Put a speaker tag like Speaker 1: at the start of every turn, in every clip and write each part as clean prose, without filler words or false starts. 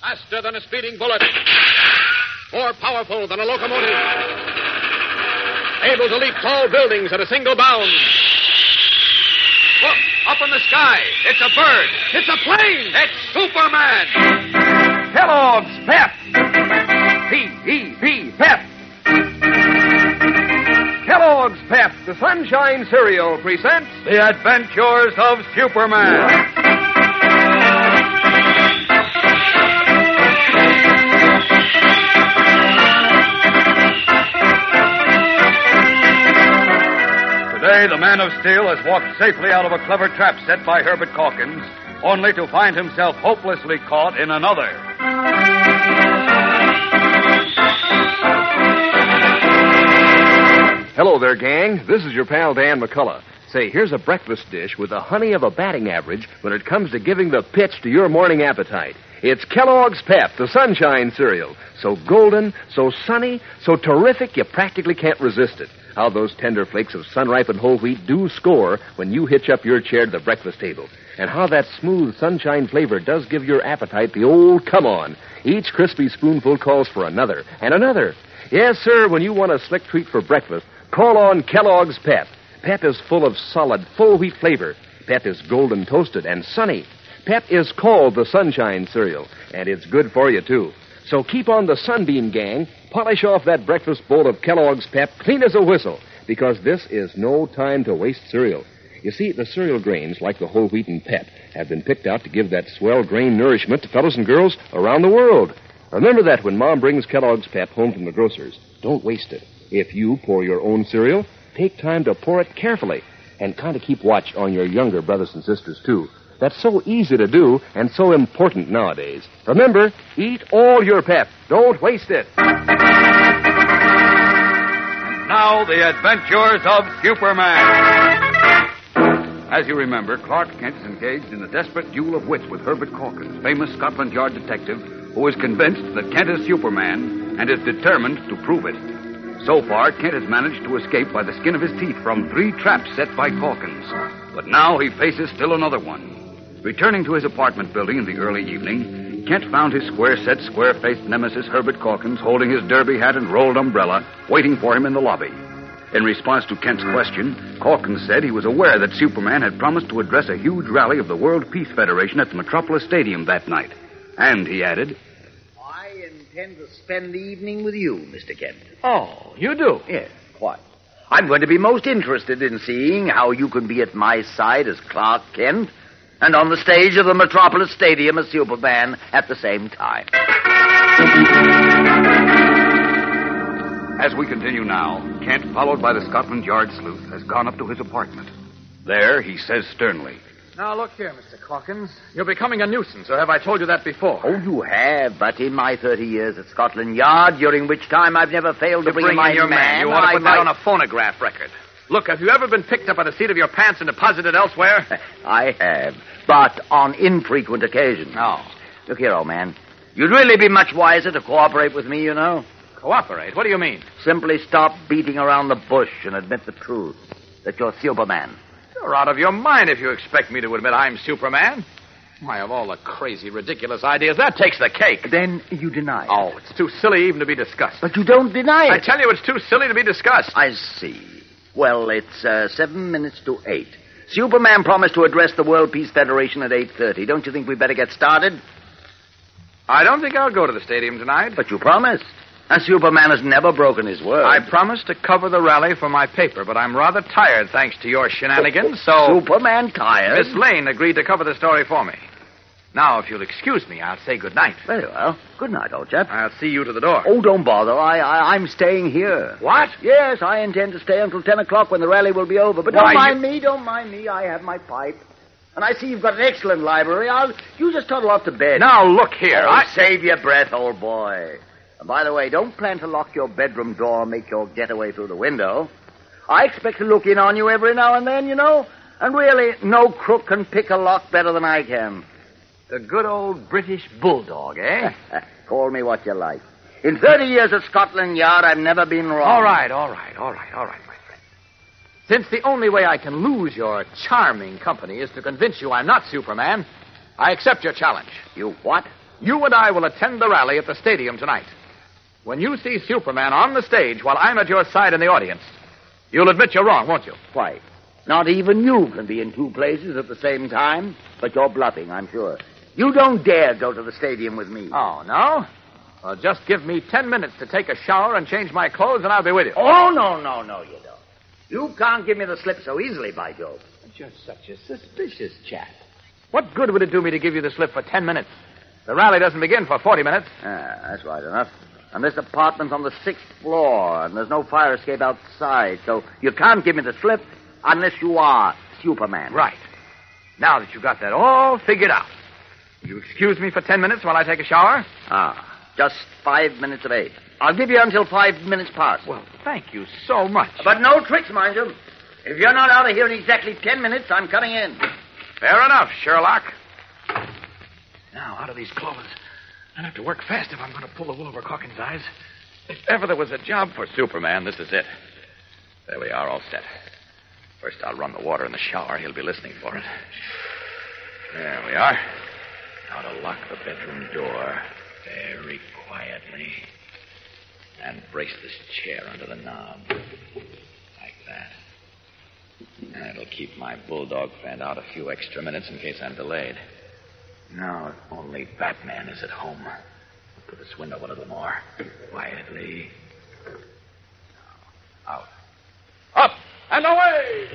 Speaker 1: Faster than a speeding bullet. More powerful than a locomotive. Able to leap tall buildings at a single bound. Look, up in the sky. It's a bird. It's a plane. It's Superman.
Speaker 2: Kellogg's Pep. P-E-P, Pep. Kellogg's Pep, the Sunshine Cereal, presents The Adventures of Superman. Today, the Man of Steel has walked safely out of a clever trap set by Herbert Calkins, only to find himself hopelessly caught in another.
Speaker 3: Hello there, gang. This is your pal Dan McCullough. Say, here's a breakfast dish with the honey of a batting average when it comes to giving the pitch to your morning appetite. It's Kellogg's Pep, the Sunshine Cereal. So golden, so sunny, so terrific, you practically can't resist it. How those tender flakes of sun-ripened whole wheat do score when you hitch up your chair to the breakfast table. And how that smooth sunshine flavor does give your appetite the old come on. Each crispy spoonful calls for another and another. Yes, sir, when you want a slick treat for breakfast, call on Kellogg's Pep. Pep is full of solid, full wheat flavor. Pep is golden toasted and sunny. Pep is called the Sunshine Cereal, and it's good for you, too. So keep on the Sunbeam, gang. Polish off that breakfast bowl of Kellogg's Pep clean as a whistle, because this is no time to waste cereal. You see, the cereal grains, like the whole wheat and Pep, have been picked out to give that swell grain nourishment to fellows and girls around the world. Remember that when Mom brings Kellogg's Pep home from the grocer's. Don't waste it. If you pour your own cereal, take time to pour it carefully, and kind of keep watch on your younger brothers and sisters, too. That's so easy to do and so important nowadays. Remember, eat all your Pep. Don't waste it.
Speaker 2: Now, the Adventures of Superman. As you remember, Clark Kent is engaged in a desperate duel of wits with Herbert Calkins, famous Scotland Yard detective, who is convinced that Kent is Superman and is determined to prove it. So far, Kent has managed to escape by the skin of his teeth from 3 traps set by Calkins. But now he faces still another one. Returning to his apartment building in the early evening, Kent found his square-set, square-faced nemesis Herbert Calkins holding his derby hat and rolled umbrella, waiting for him in the lobby. In response to Kent's question, Calkins said he was aware that Superman had promised to address a huge rally of the World Peace Federation at the Metropolis Stadium that night. And, he added,
Speaker 4: I intend to spend the evening with you, Mr. Kent.
Speaker 1: Oh, you do?
Speaker 4: Yes, quite. I'm going to be most interested in seeing how you can be at my side as Clark Kent and on the stage of the Metropolis Stadium as Superman at the same time.
Speaker 2: As we continue now, Kent, followed by the Scotland Yard sleuth, has gone up to his apartment. There, he says sternly,
Speaker 1: Now, look here, Mr. Calkins. You're becoming a nuisance, or have I told you that before?
Speaker 4: Oh, you have, but in my 30 years at Scotland Yard, during which time I've never failed to bring in my
Speaker 1: your man. You want to put that
Speaker 4: I-
Speaker 1: on a phonograph record. Look, have you ever been picked up by the seat of your pants and deposited elsewhere?
Speaker 4: I have, but on infrequent occasions.
Speaker 1: No.
Speaker 4: Look here, old man. You'd really be much wiser to cooperate with me, you know.
Speaker 1: Cooperate? What do you mean?
Speaker 4: Simply stop beating around the bush and admit the truth, that you're Superman.
Speaker 1: You're out of your mind if you expect me to admit I'm Superman. Why, of all the crazy, ridiculous ideas, that takes the cake.
Speaker 4: Then you deny it.
Speaker 1: Oh, it's too silly even to be discussed.
Speaker 4: But you don't deny
Speaker 1: I
Speaker 4: it.
Speaker 1: tell you, it's too silly to be discussed.
Speaker 4: I see. Well, it's 7 minutes to 8. Superman promised to address the World Peace Federation at 8:30. Don't you think we'd better get started?
Speaker 1: I don't think I'll go to the stadium tonight.
Speaker 4: But you promised. And Superman has never broken his word.
Speaker 1: I promised to cover the rally for my paper, but I'm rather tired thanks to your shenanigans, so...
Speaker 4: Superman tired?
Speaker 1: Miss Lane agreed to cover the story for me. Now, if you'll excuse me, I'll say good night.
Speaker 4: Very well. Good night, old chap.
Speaker 1: I'll see you to the door.
Speaker 4: Oh, don't bother. I'm staying here.
Speaker 1: What?
Speaker 4: Yes, I intend to stay until 10 o'clock when the rally will be over. But don't mind me, don't mind me. I have my pipe. And I see you've got an excellent library. You just toddle off to bed.
Speaker 1: Now, look here.
Speaker 4: Save your breath, old boy. And by the way, don't plan to lock your bedroom door and make your getaway through the window. I expect to look in on you every now and then, you know. And really, no crook can pick a lock better than I can.
Speaker 1: The good old British bulldog, eh?
Speaker 4: Call me what you like. In 30 years at Scotland Yard, I've never been wrong.
Speaker 1: All right, my friend. Since the only way I can lose your charming company is to convince you I'm not Superman, I accept your challenge.
Speaker 4: You what?
Speaker 1: you and I will attend the rally at the stadium tonight. When you see Superman on the stage while I'm at your side in the audience, you'll admit you're wrong, won't you?
Speaker 4: Why, not even you can be in two places at the same time. But you're bluffing, I'm sure. You don't dare go to the stadium with me.
Speaker 1: Oh, no? Well, just give me 10 minutes to take a shower and change my clothes, and I'll be with you.
Speaker 4: Oh, no, you don't. You can't give me the slip so easily, by Jove.
Speaker 1: But you're such a suspicious chap. What good would it do me to give you the slip for 10 minutes? The rally doesn't begin for 40 minutes.
Speaker 4: That's right enough. And this apartment's on the 6th floor, and there's no fire escape outside, so you can't give me the slip unless you are Superman.
Speaker 1: Right. Now that you've got that all figured out, will you excuse me for 10 minutes while I take a shower?
Speaker 4: Just 5 minutes of 8. I'll give you until 5 minutes past.
Speaker 1: Well, thank you so much.
Speaker 4: But no tricks, mind you. If you're not out of here in exactly 10 minutes, I'm cutting in.
Speaker 1: Fair enough, Sherlock. Now, out of these clothes, I'll have to work fast if I'm going to pull the wool over Calkins' eyes. If ever there was a job for Superman, this is it. There we are, all set. First, I'll run the water in the shower. He'll be listening for it. There we are. Now to lock the bedroom door very quietly. And brace this chair under the knob. Like that. That'll keep my bulldog friend out a few extra minutes in case I'm delayed. Now, if only Batman is at home. Put this window a little more. Quietly. Out. Up and away!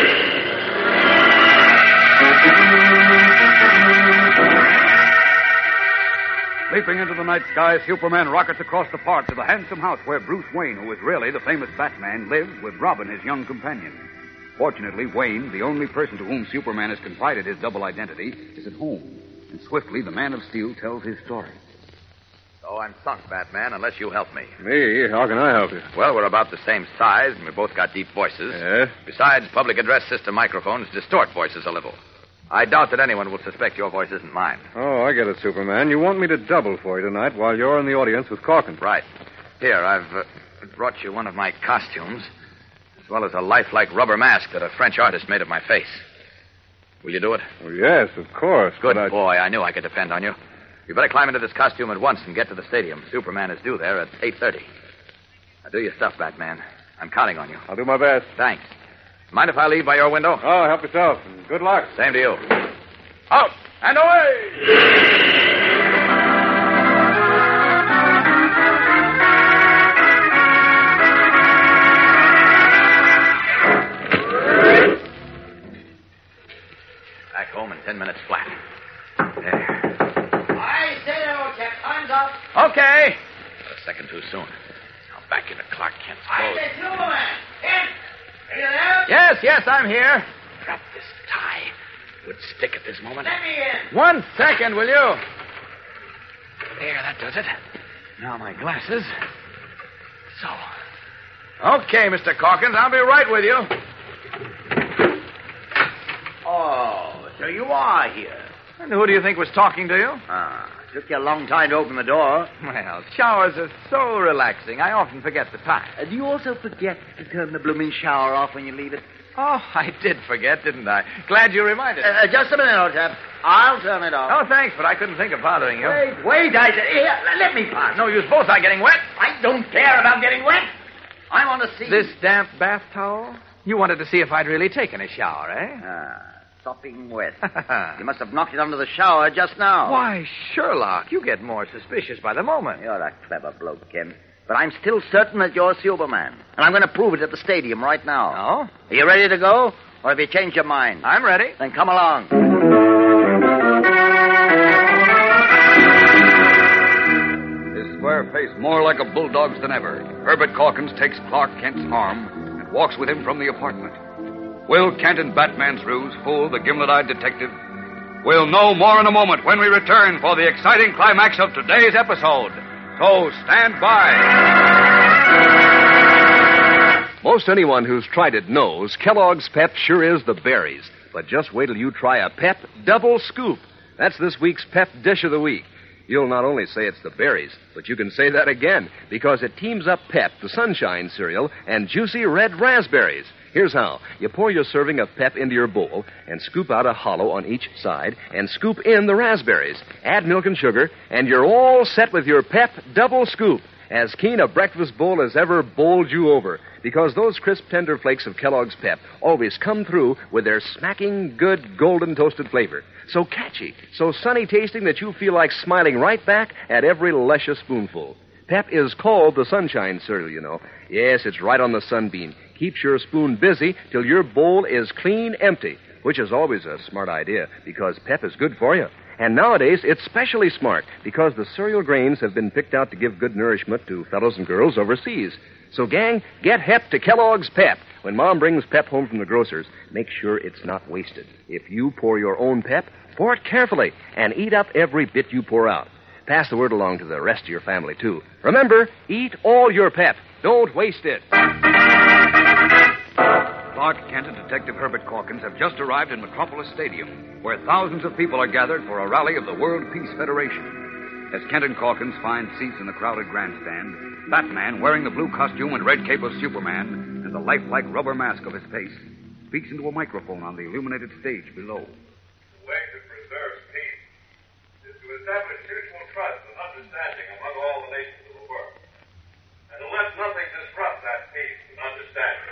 Speaker 2: Leaping into the night sky, Superman rockets across the park to the handsome house where Bruce Wayne, who is really the famous Batman, lives with Robin, his young companion. Fortunately, Wayne, the only person to whom Superman has confided his double identity, is at home. And swiftly, the Man of Steel tells his story.
Speaker 1: So I'm sunk, Batman, unless you help me.
Speaker 3: Me? How can I help you?
Speaker 1: Well, we're about the same size, and we both got deep voices.
Speaker 3: Yes?
Speaker 1: Besides, public address system microphones distort voices a little. I doubt that anyone will suspect your voice isn't mine.
Speaker 3: Oh, I get it, Superman. You want me to double for you tonight while you're in the audience with Calkins.
Speaker 1: Right. Here, I've brought you one of my costumes, as well as a lifelike rubber mask that a French artist made of my face. Will you do it?
Speaker 3: Oh, yes, of course.
Speaker 1: Good boy. I knew I could depend on you. You better climb into this costume at once and get to the stadium. Superman is due there at 8:30. Now, do your stuff, Batman. I'm counting on you.
Speaker 3: I'll do my best.
Speaker 1: Thanks. Mind if I leave by your window?
Speaker 3: Oh, help yourself. And good luck.
Speaker 1: Same to you. Out and away! Back home in 10 minutes flat. There.
Speaker 4: I say no, Cap. Time's up.
Speaker 1: Okay. A second too soon. Now back into Clark Kent's clothes.
Speaker 4: I say Superman. Kent. Are you there?
Speaker 1: Yes, I'm here. Drop this tie. Would stick at this moment.
Speaker 4: Let me in.
Speaker 1: 1 second, will you? There, that does it. Now my glasses. So. Okay, Mr. Calkins, I'll be right with you.
Speaker 4: Oh, so you are here.
Speaker 1: And who do you think was talking to you?
Speaker 4: Took you a long time to open the door.
Speaker 1: Well, showers are so relaxing, I often forget the time.
Speaker 4: Do you also forget to turn the blooming shower off when you leave it?
Speaker 1: Oh, I did forget, didn't I? Glad you reminded me.
Speaker 4: Just a minute, old chap. I'll turn it off.
Speaker 1: Oh, thanks, but I couldn't think of bothering you.
Speaker 4: Wait, I said, here, let me pass.
Speaker 1: No use both are getting wet.
Speaker 4: I don't care about getting wet. I want to see...
Speaker 1: This damp bath towel? You wanted to see if I'd really taken a shower, eh?
Speaker 4: Sopping wet. You must have knocked it under the shower just now.
Speaker 1: Why, Sherlock, you get more suspicious by the moment.
Speaker 4: You're a clever bloke, Ken. But I'm still certain that you're Superman. And I'm going to prove it at the stadium right now.
Speaker 1: Oh?
Speaker 4: Are you ready to go? Or have you changed your mind?
Speaker 1: I'm ready.
Speaker 4: Then come along.
Speaker 2: His square face more like a bulldog's than ever, Herbert Calkins takes Clark Kent's arm and walks with him from the apartment. Will Kent and Batman's ruse fool the gimlet-eyed detective? We'll know more in a moment when we return for the exciting climax of today's episode. So stand by.
Speaker 3: Most anyone who's tried it knows Kellogg's Pep sure is the berries. But just wait till you try a Pep Double Scoop. That's this week's Pep Dish of the Week. You'll not only say it's the berries, but you can say that again because it teams up Pep, the Sunshine cereal, and juicy red raspberries. Here's how. You pour your serving of Pep into your bowl and scoop out a hollow on each side and scoop in the raspberries. Add milk and sugar, and you're all set with your Pep double scoop. As keen a breakfast bowl as ever bowled you over, because those crisp, tender flakes of Kellogg's Pep always come through with their smacking, good, golden toasted flavor. So catchy, so sunny tasting that you feel like smiling right back at every luscious spoonful. Pep is called the sunshine cereal, you know. Yes, it's right on the sunbeam. Keeps your spoon busy till your bowl is clean empty, which is always a smart idea because Pep is good for you. And nowadays, it's specially smart because the cereal grains have been picked out to give good nourishment to fellows and girls overseas. So, gang, get hep to Kellogg's Pep. When Mom brings Pep home from the grocer's, make sure it's not wasted. If you pour your own Pep, pour it carefully and eat up every bit you pour out. Pass the word along to the rest of your family, too. Remember, eat all your Pep. Don't waste it.
Speaker 2: Clark Kent and Detective Herbert Corkins have just arrived in Metropolis Stadium, where thousands of people are gathered for a rally of the World Peace Federation. As Kent and Corkins find seats in the crowded grandstand, Batman, wearing the blue costume and red cape of Superman and the lifelike rubber mask of his face, speaks into a microphone on the illuminated stage below.
Speaker 5: The way to preserve peace is to establish mutual trust and understanding among all the nations of the world, and to let nothing disrupt that peace and understanding.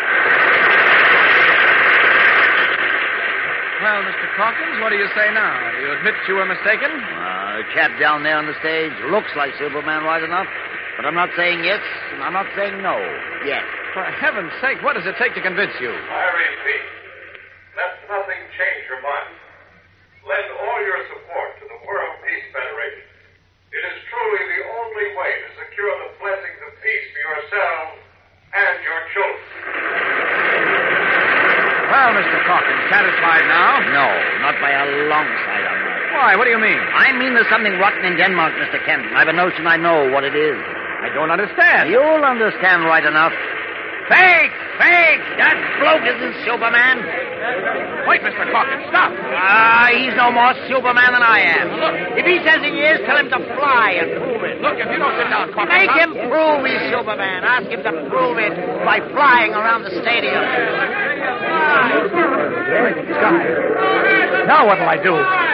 Speaker 1: Well, Mr. Corkins, what do you say now? Do you admit you were mistaken?
Speaker 4: The chap down there on the stage looks like Superman right enough, but I'm not saying yes, and I'm not saying no yet.
Speaker 1: For heaven's sake, what does it take to convince you?
Speaker 5: I repeat, let nothing change your mind. Lend all your support to the World Peace Federation. It is truly the only way to secure the blessings of peace for yourselves and your children.
Speaker 1: Well, Mr. Corkins, satisfied now?
Speaker 4: No, not by a long sight, I'm not.
Speaker 1: Why, what do you mean?
Speaker 4: I mean there's something rotten in Denmark, Mr. Kent. I've a notion I know what it is.
Speaker 1: I don't understand.
Speaker 4: You'll understand right enough. Fake! Fake! That bloke isn't Superman.
Speaker 1: Wait, Mr. Corkins, stop.
Speaker 4: He's no more Superman than I am.
Speaker 1: Look.
Speaker 4: If he says he is, tell him to fly and prove it.
Speaker 1: Look, if you don't sit down, Corkins...
Speaker 4: Make him prove he's Superman. Ask him to prove it by flying around the stadium.
Speaker 1: Now what'll I do?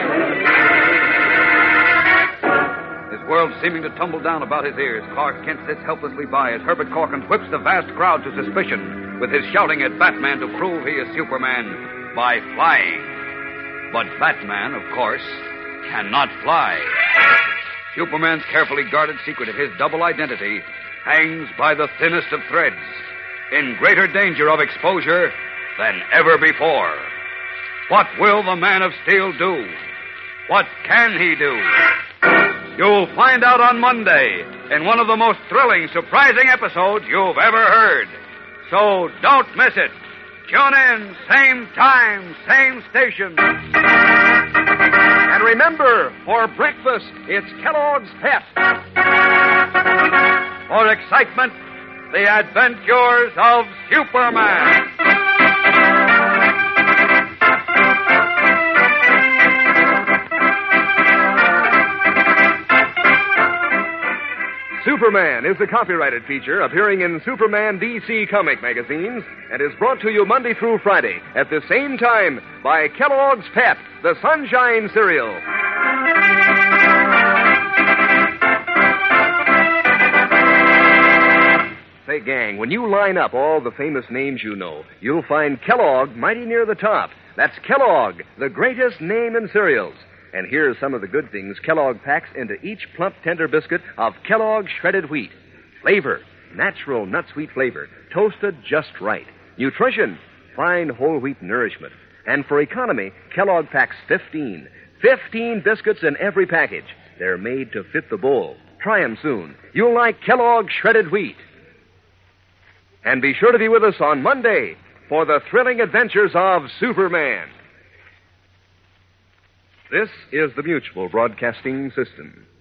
Speaker 2: His world seeming to tumble down about his ears, Clark Kent sits helplessly by as Herbert Corkins whips the vast crowd to suspicion with his shouting at Batman to prove he is Superman by flying. But Batman, of course, cannot fly. Superman's carefully guarded secret of his double identity hangs by the thinnest of threads, in greater danger of exposure than ever before. What will the Man of Steel do? What can he do? You'll find out on Monday in one of the most thrilling, surprising episodes you've ever heard. So don't miss it. Tune in, same time, same station.
Speaker 3: And remember, for breakfast, it's Kellogg's Pep.
Speaker 2: For excitement, the adventures of Superman.
Speaker 3: Superman is a copyrighted feature appearing in Superman DC comic magazines and is brought to you Monday through Friday at the same time by Kellogg's Pep, the Sunshine Cereal. Say, gang, when you line up all the famous names you know, you'll find Kellogg mighty near the top. That's Kellogg, the greatest name in cereals. And here's some of the good things Kellogg packs into each plump, tender biscuit of Kellogg shredded wheat. Flavor, natural nut sweet flavor, toasted just right. Nutrition, fine whole wheat nourishment. And for economy, Kellogg packs 15. 15 biscuits in every package. They're made to fit the bowl. Try 'em soon. You'll like Kellogg shredded wheat. And be sure to be with us on Monday for the thrilling adventures of Superman. This is the Mutual Broadcasting System.